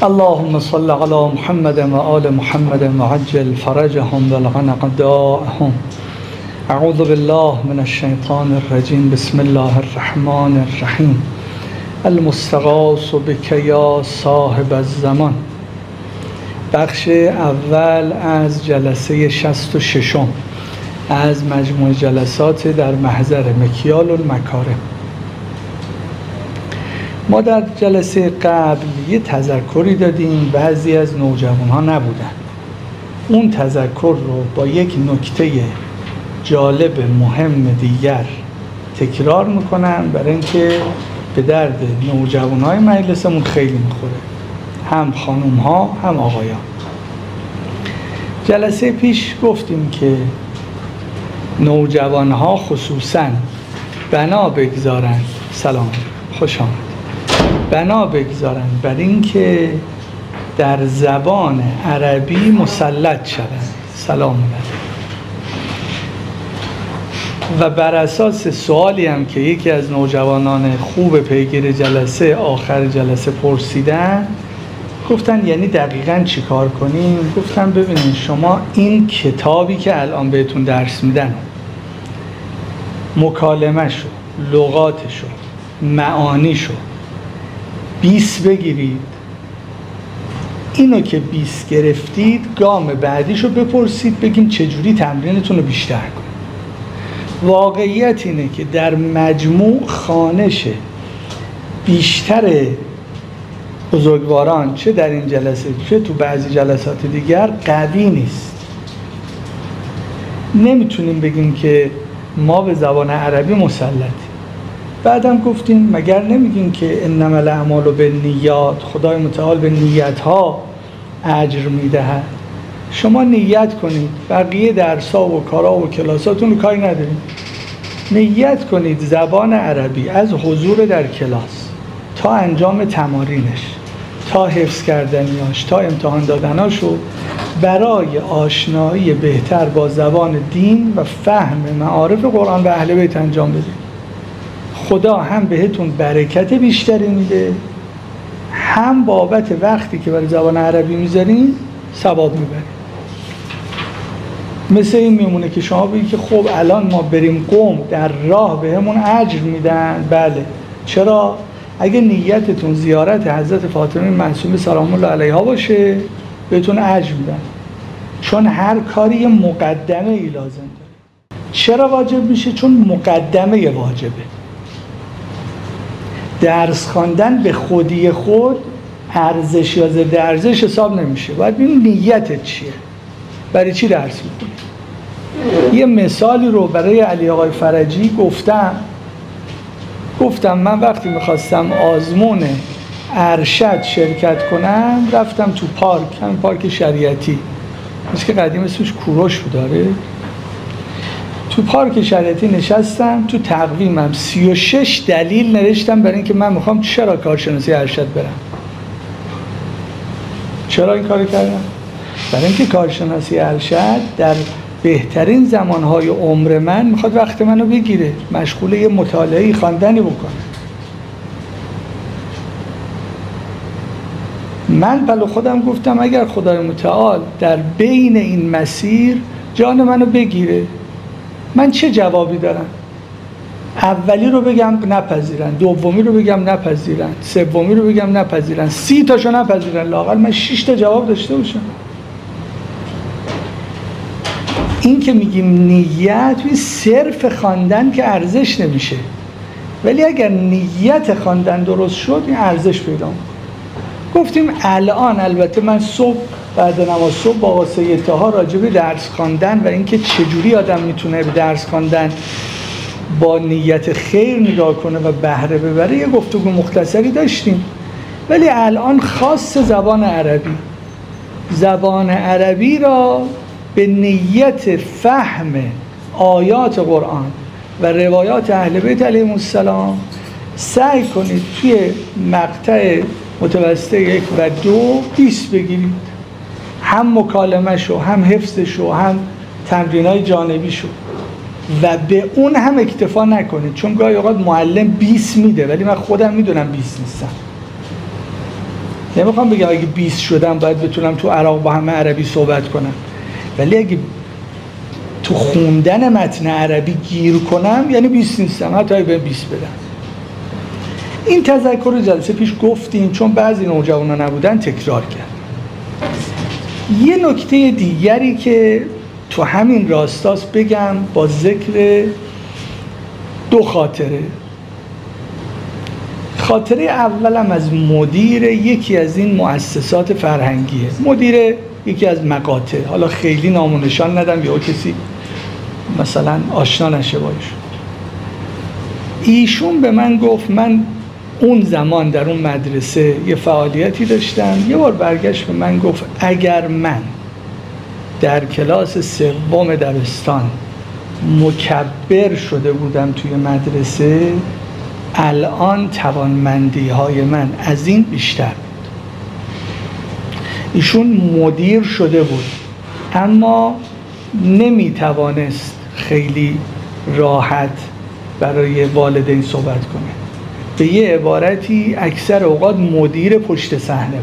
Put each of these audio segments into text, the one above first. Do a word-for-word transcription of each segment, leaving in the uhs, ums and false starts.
اللهم صل على محمد و آل محمد وعجل فرجهم والغنق دائهم. اعوذ بالله من الشیطان الرجیم. بسم الله الرحمن الرحیم. المستغاث بک یا صاحب الزمان. بخش اول از جلسه شصت و ششم از مجموع جلسات در محضر مکیال المکارم. ما در جلسه قبل یه تذکری دادیم، بعضی از نوجوان ها نبودن. اون تذکر رو با یک نکته جالب مهم دیگر تکرار میکنم برای اینکه به درد نوجوان های مجلسمون خیلی میخوره، هم خانوم ها هم آقایان. جلسه پیش گفتیم که نوجوان ها خصوصاً بنا بگذارن سلام خوش آمد بنا بگذارن بر این که در زبان عربی مسلط شدن سلام علیکم. و بر اساس سوالی هم که یکی از نوجوانان خوب پیگیر جلسه آخر جلسه پرسیدن، گفتن یعنی دقیقاً چی کار کنیم؟ گفتن ببینید شما این کتابی که الان بهتون درس میدن، مکالمه شو، لغات شو، معانی شو، بیست بگیرید. اینو که بیست گرفتید، گام بعدیشو بپرسید بگیم چجوری تمرینتون رو بیشتر کنید. واقعیت اینه که در مجموع خوانش بیشتر بزرگواران چه در این جلسه چه تو بعضی جلسات دیگر قوی نیست. نمیتونیم بگیم که ما به زبان عربی مسلطیم. بعدم گفتیم مگر نمیگیم که انما الاعمال بالنیات، خدای متعال به نیت‌ها اجر میدهد. شما نیت کنید، بقیه درس‌ها و کارا و کلاساتون رو کاری نداریم. نیت کنید زبان عربی از حضور در کلاس تا انجام تمارینش، تا حفظ کردنیاش، تا امتحان دادناشو برای آشنایی بهتر با زبان دین و فهم معارف قرآن و اهل بیت انجام بدید. خدا هم بهتون برکت بیشتری میده، هم بابت وقتی که برای زبان عربی میذارین ثواب میبرید. مثل این میمونه که شما بگید که خب الان ما بریم قم در راه بهمون اجر میدن. بله، چرا؟ اگه نیتتون زیارت حضرت فاطمه معصومه سلام الله علیها باشه بهتون اجر میدن، چون هر کاری یه مقدمه ای لازم داره. چرا واجب میشه؟ چون مقدمه واجبه. درس خواندن به خودی خود ارزش یا ضد ارزش حساب نمیشه. باید ببینید نیتت چیه، برای چی درس میکنی. یه مثالی رو برای علی آقای فرجی گفتم گفتم من وقتی میخواستم آزمون ارشد شرکت کنم رفتم تو پارک، همین پارک شریعتی، مثل که قدیم اسمش کوروش بود داره. تو پارک شریعتی نشستم، تو تقویمم سی و شش دلیل نوشتم برای اینکه من میخوام چرا کارشناسی ارشد برم. چرا این کارو کردم؟ برای اینکه کارشناسی ارشد در بهترین زمانهای عمر من میخواد وقت منو بگیره، مشغول یه مطالعه خواندنی بکنه. من بلو خودم گفتم اگر خدای متعال در بین این مسیر جان منو بگیره، من چه جوابی دارم؟ اولی رو بگم نپذیرن، دومی رو بگم نپذیرن، سومی رو بگم نپذیرن، سی تاشو نپذیرن، لااقل من شش تا جواب داشته باشم. این که میگیم نیت، این صرف خواندن که ارزش نمیشه، ولی اگر نیت خواندن درست شد این ارزش پیدا میکنه. گفتیم الان البته من صبح بعد نماز صبح با آقا سید طاها راجع به درس خواندن و اینکه چجوری آدم میتونه به درس خواندن با نیت خیر نگاه کنه و بهره ببره یه گفتگو مختصری داشتیم. ولی الان خاص زبان عربی زبان عربی را به نیت فهم آیات قرآن و روایات اهل بیت علیهم السلام سعی کنید توی مقطع متوسط یک و دو بیست بگیرید، هم مکالمه شو، هم حفظ شو، هم تمرینای جانبی شو، و به اون هم اکتفا نکنید، چون گاهی اوقات معلم بیست میده ولی من خودم میدونم بیست نیستم. نمیخوام بگم اگه بیست شدم باید بتونم تو عراق با همه عربی صحبت کنم، ولی اگه تو خوندن متن عربی گیر کنم یعنی بیست نیستم، حتی اگه به بیست بدم. این تذکر جلسه پیش گفتیم، چون بعضی نوجوانا نبودن تکرار کرد. یه نکته دیگری که تو همین راستاست بگم با ذکر دو خاطره. خاطره اولم از مدیر یکی از این مؤسسات فرهنگیه، مدیر یکی از مقاطع، حالا خیلی نام و نشان ندم یا کسی مثلا آشنا نشه باش. ایشون به من گفت، من اون زمان در اون مدرسه یه فعالیتی داشتم، یه بار برگشت به من گفت اگر من در کلاس سوم دبستان مکبر شده بودم توی مدرسه، الان توانمندی های من از این بیشتر بود. ایشون مدیر شده بود اما نمیتوانست خیلی راحت برای والدین صحبت کنه. به یه عبارتی اکثر اوقات مدیر پشت صحنه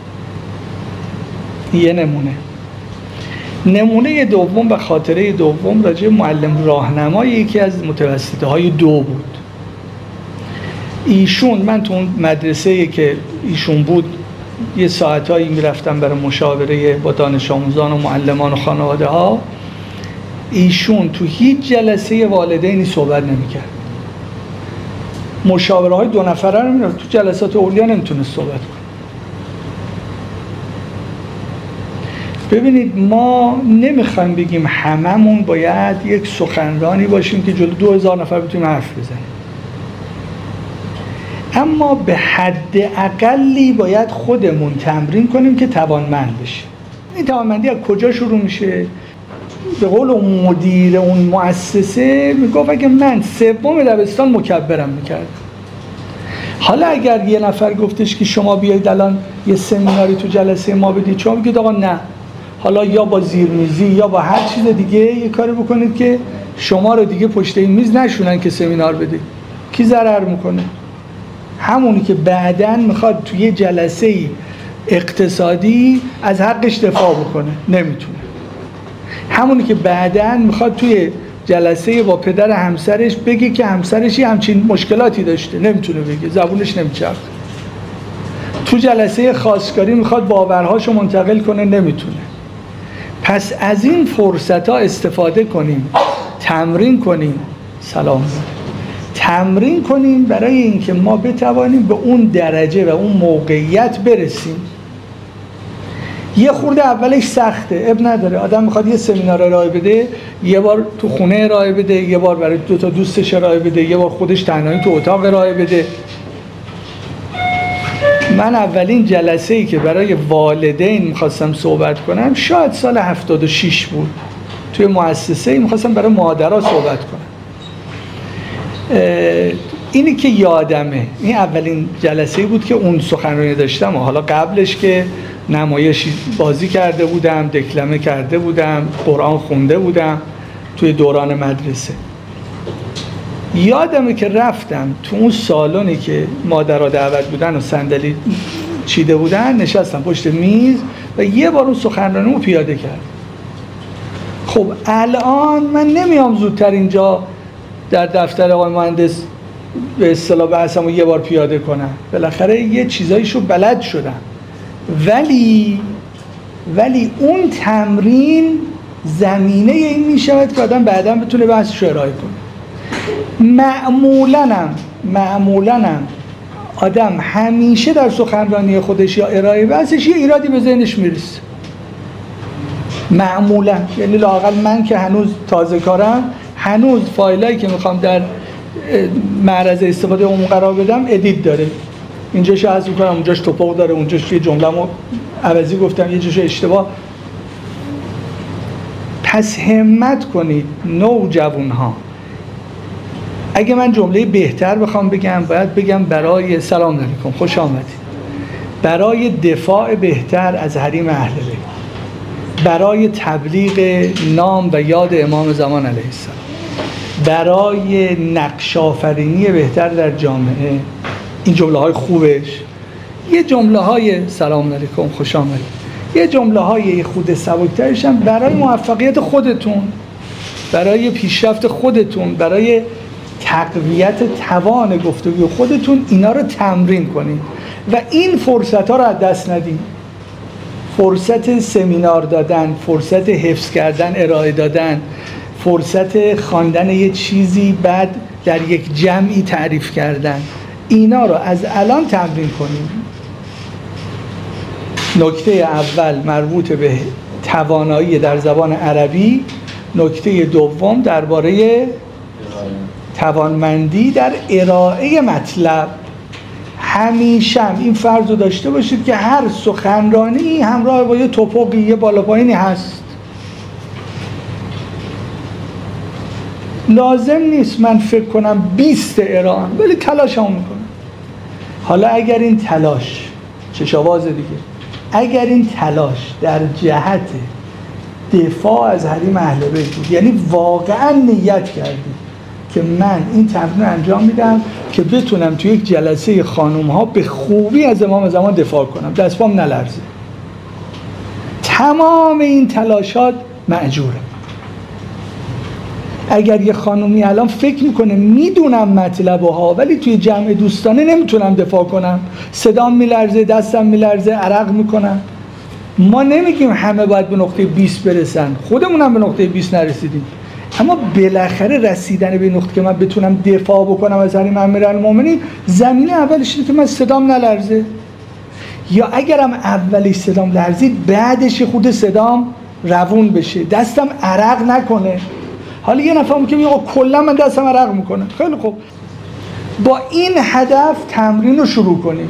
بود. یه نمونه. نمونه دوم و خاطره دوم راجع معلم راهنمای یکی از متوسطه های دو بود. ایشون، من تو اون مدرسه‌ای که ایشون بود یه ساعتایی میرفتم برای مشاوره با دانش آموزان و معلمان و خانواده ها. ایشون تو هیچ جلسه والدینی صحبت نمی‌کرد. مشاوره های دو نفره رو میرفت، تو جلسات اولیا نمیتونست صحبت کنه. ببینید ما نمیخوایم بگیم هممون باید یک سخنرانی باشیم که جلو دو هزار نفر بتونیم حرف بزنیم، اما به حد اقلی باید خودمون تمرین کنیم که توانمند بشیم. این توانمندی از کجا شروع میشه؟ به قول اون مدیر اون مؤسسه میگفت اگه من سوم دبستان مکبرم میکرد. حالا اگر یه نفر گفتش که شما بیایید الان یه سمیناری تو جلسه ما بدید، شما بگید آقا نه، حالا یا با زیرمیزی یا با هر چیز دیگه یه کاری بکنید که شما رو دیگه پشت این میز نشونن که سمینار بدید. کی ضرر میکنه؟ همونی که بعداً میخواد توی جلسه اقتصادی از حقش دفاع بکنه نمیتونه. همونی که بعداً میخواد توی جلسه با پدر همسرش بگه که همسرش همچین مشکلاتی داشته نمیتونه بگه، زبونش نمیچرخه. تو جلسه خواستگاری میخواد باورهاشو منتقل کنه نمیتونه. پس از این فرصت ها استفاده کنیم، تمرین کنیم، سلام تمرین کنیم برای اینکه ما بتوانیم به اون درجه و اون موقعیت برسیم. یه خورده اولش سخته، اب نداره، آدم میخواد یه سمینار ارائه بده، یه بار تو خونه ارائه بده، یه بار برای دو تا دوستش ارائه بده، یه بار خودش تنهایی تو اتاق ارائه بده. من اولین جلسه‌ای که برای والدین میخواستم صحبت کنم شاید سال هفتاد و شش بود، توی مؤسسه‌ای میخواستم برای مادرها صحبت کنم. اینی که یادمه این اولین جلسه‌ای بود که اون سخنرانی داشتم و حالا قبلش که نمایشی بازی کرده بودم، دکلمه کرده بودم، قرآن خونده بودم توی دوران مدرسه. یادمه که رفتم تو اون سالونی که مادرها دعوت بودن و صندلی چیده بودن، نشستم پشت میز و یه بار اون سخنرانیمو پیاده کردم. خب الان من نمیام زودتر اینجا در دفتر آقای مهندس به اصطلاح بحثمو یه بار پیاده کنم، بالاخره یه چیزایشو بلد شدم، ولی ولی اون تمرین زمینه این میشود که آدم بعداً بتونه بحثشو ارائه کنه. معمولنم معمولنم آدم همیشه در سخنرانی خودش یا ارائه بحثش یه ایرادی به ذهنش میرسه معمولا. یعنی لااقل من که هنوز تازه کارم، هنوز فایلایی که میخوام در معرض استفاده عمومی قرار بدم ادیت داره، اینجاش حذف میکنم، اونجاش توپق داره، اونجاش یه جمله‌مو عوضی گفتم، یه جاش اشتباه. پس همت کنید نوجوان‌ها. اگه من جمله بهتر بخوام بگم باید بگم برای سلام علیکم خوش آمدید، برای دفاع بهتر از حریم اهل بیت، برای تبلیغ نام و یاد امام زمان علیه السلام، برای نقش آفرینی بهتر در جامعه، این جمله های خوبش یه جمله های سلام علیکم خوش آمدید، یه جمله های خود سبکترش هم برای موفقیت خودتون، برای پیشرفت خودتون، برای تقویت توان گفتگو خودتون اینا رو تمرین کنید و این فرصت ها رو از دست ندید. فرصت سمینار دادن، فرصت حفظ کردن، ارائه دادن، فرصت خواندن یه چیزی بعد در یک جمعی تعریف کردن، اینا رو از الان تمرین کنید. نکته اول مربوط به توانایی در زبان عربی، نکته دوم درباره توانمندی در ارائه مطلب. همیشه هم این فرض رو داشته باشید که هر سخنرانی همراه با یه توپقی، یه بالا پایینی هست. لازم نیست من فکر کنم بیست ارائه، ولی تلاش هم میکنم. حالا اگر این تلاش چشاواز دیگه، اگر این تلاش در جهت دفاع از حریم اهل بیت بود، یعنی واقعا نیت کردید که من این تمرین انجام میدم که بتونم توی یک جلسه خانوم ها به خوبی از امام زمان دفاع کنم، دست پام نلرزه، تمام این تلاشات مأجوره. اگر یه خانومی الان فکر میکنه میدونم مطلبها ولی توی جمع دوستانه نمیتونم دفاع کنم، صدام میلرزه، دستم میلرزه، عرق میکنم، ما نمیگیم همه باید به نقطه بیست برسن، خودمونم به نقطه بیست نرسیدیم، اما بالاخره رسیدن به نقطه که من بتونم دفاع بکنم از حریم امیرالمومنین، زمینه اولش اینه که من صدام نلرزه، یا اگرم اولش صدام لرزید بعدش خود صدام روون بشه، دستم عرق نکنه. حالا یه نفر میگه آقا کلا من دستم عرق میکنه، خیلی خوب، با این هدف تمرین رو شروع کنیم.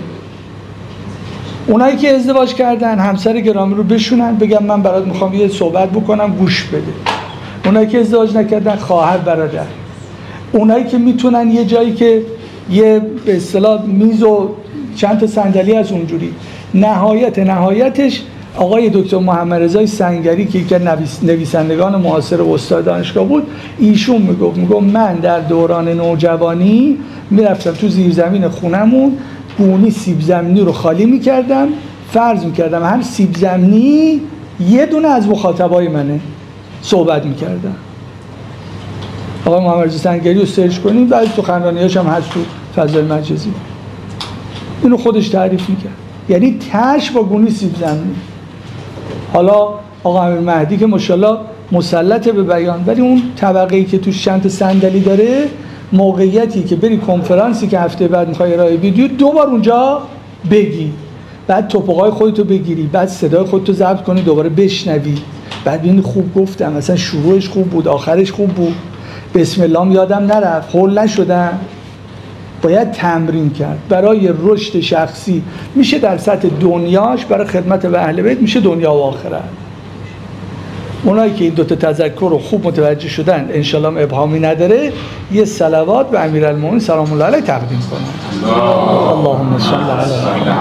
اونایی که ازدواج کردن همسر گرامی رو بشونن بگم من برات میخوام یه صحبت بکنم گوش بده. اونایی که ازدواج نکردن خواهر برادر. اونایی که میتونن یه جایی که یه به اصطلاح میز و چند تا صندلی از اونجوری. نهایت نهایتش آقای دکتر محمد رضا سنگری که یکی از نویسندگان معاصر و استاد دانشگاه بود، ایشون میگفت میگفت من در دوران نوجوانی میرفتم تو زیرزمین خونمون، گونی سیب زمینی رو خالی میکردم، فرض میکردم هر سیب زمینی یه دونه از مخاطبای منه، صحبت میکردم. آقای محمد رضا سنگری رو سرچ کنیم، بعد سخنرانیاش هم هست تو فضای مجازی. اینو خودش تعریف میکرد، یعنی تش با گونی سیب زمینی. حالا آقا امیر مهدی که ماشاءالله مسلط به بیان، ولی اون طبقه‌ای که توش چند تا صندلی داره، موقعیتی که بری کنفرانسی که هفته بعد میخوای ارائه بدی دو بار اونجا بگی، بعد توپقای خودتو بگیری، بعد صدای خودتو ضبط کنی دوباره بشنوی، بعد ببینی خوب گفتم، مثلا شروعش خوب بود، آخرش خوب بود، بسم الله یادم نرفت، هول نشدم. باید تمرین کرد برای رشد شخصی، میشه در سطح دنیاش، برای خدمت به اهل بیت میشه دنیا و آخرت. اونایی که این دوتا تذکر رو خوب متوجه شدن، انشالله ابهامی نداره، یه صلوات به امیرالمومنین سلام الله علیه تقدیم کنن. اللهم صل علی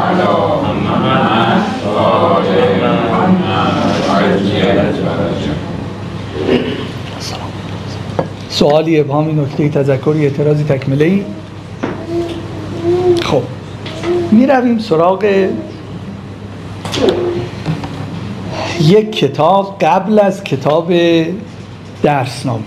سوالی، ابهامی، نکته، تذکری، اعتراضی، تکمله‌ای؟ خب میرویم سراغ یک کتاب قبل از کتاب درسنامه.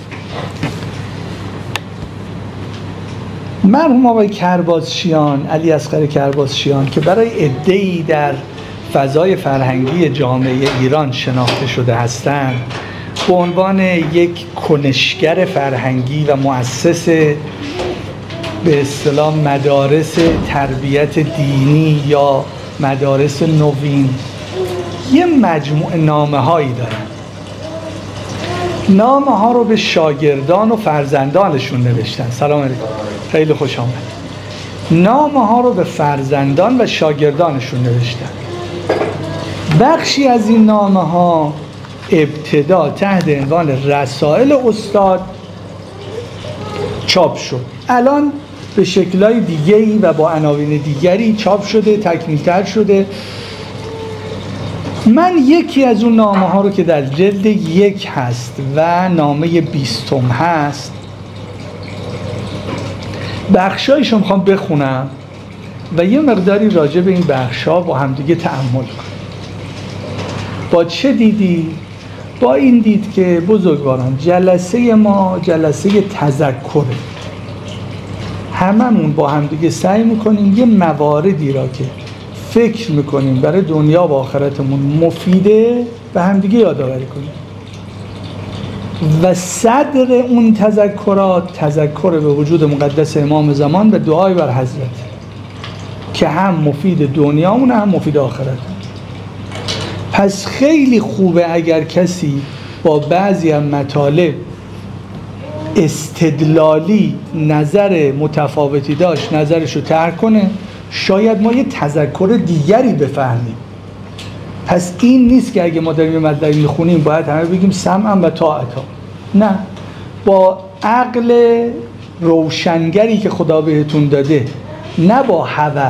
مرحوم آقای کرباسچیان، علی اصغر کرباسچیان، که برای عده‌ای در فضای فرهنگی جامعه ایران شناخته شده هستند به عنوان یک کنشگر فرهنگی و مؤسس به اصطلاح مدارس تربیت دینی یا مدارس نوین، یه مجموعه نامه هایی دارن. نامه ها رو به شاگردان و فرزندانشون نوشتن. سلام علیکم، خیلی خوش آمد. نامه ها رو به فرزندان و شاگردانشون نوشتن. بخشی از این نامه ها ابتدا تحت عنوان رسائل استاد چاپ شد، الان به شکل‌های دیگه‌ای و با عناوین دیگری چاپ شده، تکمیل‌تر شده. من یکی از اون نامه ها رو که در جلد یک هست و نامه بیستم هست، بخشایش رو میخوام بخونم و یه مقداری راجع به این بخش‌ها با همدیگه تأمل کنیم. با چه دیدی؟ با این دید که بزرگواران جلسه ما جلسه تذکره، هممون با همدیگه سعی میکنیم یه مواردی را که فکر میکنیم برای دنیا و آخرتمون مفیده به همدیگه یادآوری کنیم و صدر اون تذکرات تذکر به وجود مقدس امام زمان و دعای بر حضرت که هم مفید دنیامون هم مفید آخرت. پس خیلی خوبه اگر کسی با بعضی از مطالب استدلالی نظر متفاوتی داشت نظرشو ترک کنه، شاید ما یه تذکر دیگری بفهمیم. پس این نیست که اگه ما داریم یه مطلبی میخونیم باید همه بگیم سمعا و طاعتا. نه، با عقل روشنگری که خدا بهتون داده، نه با هوس.